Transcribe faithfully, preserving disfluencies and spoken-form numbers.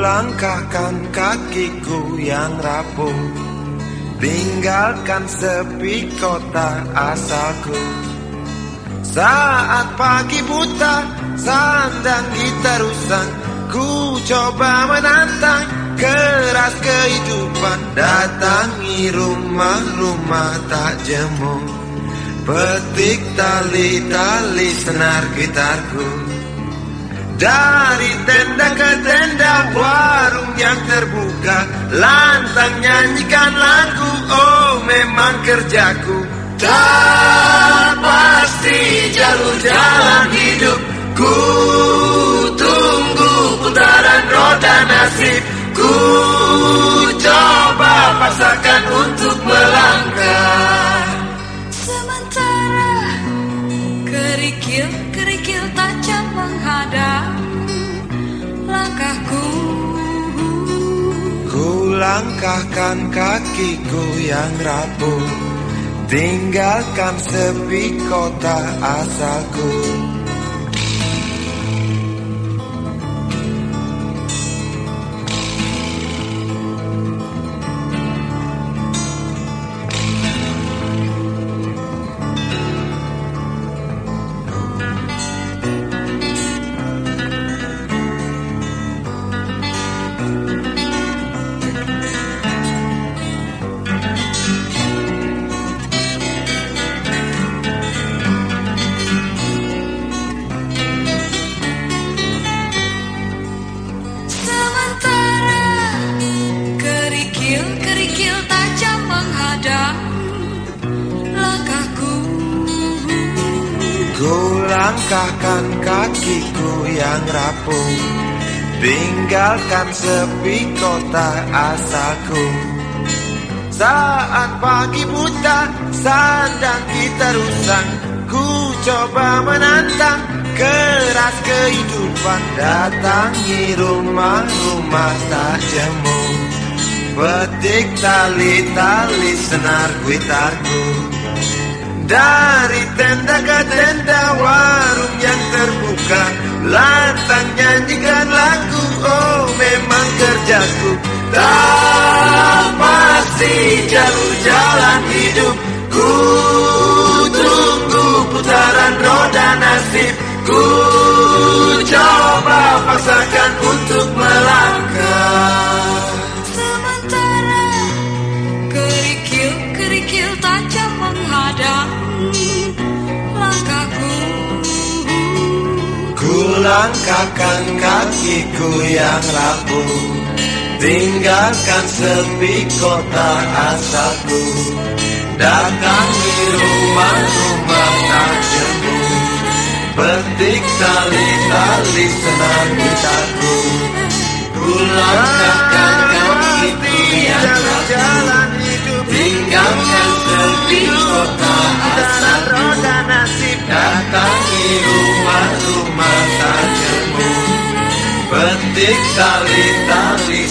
Langkahkan kakiku yang rapuh, tinggalkan sepi kota asalku. Saat pagi buta, sandang gitar usang, ku coba menantang keras kehidupan. Datangi rumah-rumah tak jemu, petik tali-tali senar gitarku. Dari tenda ke tenda, warung yang terbuka, lantang nyanyikan lagu. Oh, memang kerjaku. Tak pasti jalur jalan hidup, ku tunggu putaran roda nasib. Ku coba paksakan untuk melangkah. Sementara kerikil-kerikil tajam menghadang langkahku. Ku langkahkan kakiku yang rapuh, tinggalkan sepi kota asalku. Kerikil tajam menghadang langkahku. Ku langkahkan kakiku yang rapuh, tinggalkan sepi kota asalku. Saat pagi buta, sandang gitar usang, ku coba menantang keras kehidupan. Datangi rumah-rumah tak jemu, petik tali-tali senar gitarku. Dari tenda ke tenda, warung yang terbuka, lantang nyanyikan lagu. Oh, memang kerjaku. Tak pasti jalur jalan hidup, ku tunggu putaran roda nasib. Ku coba paksakan untuk melangkah. Sementara kerikil-kerikil tajam menghadang langkahku. Ku langkahkan kakiku yang rapuh, tinggalkan sepi kota asalku. Datangi rumah-rumah tak jemu, petik tali-tali senar gitarku. Ku langkahkan kakiku yang rapuh, tinggalkan sepi kota asalku. Datangi rumah-rumah tak jemu, petik tali-tali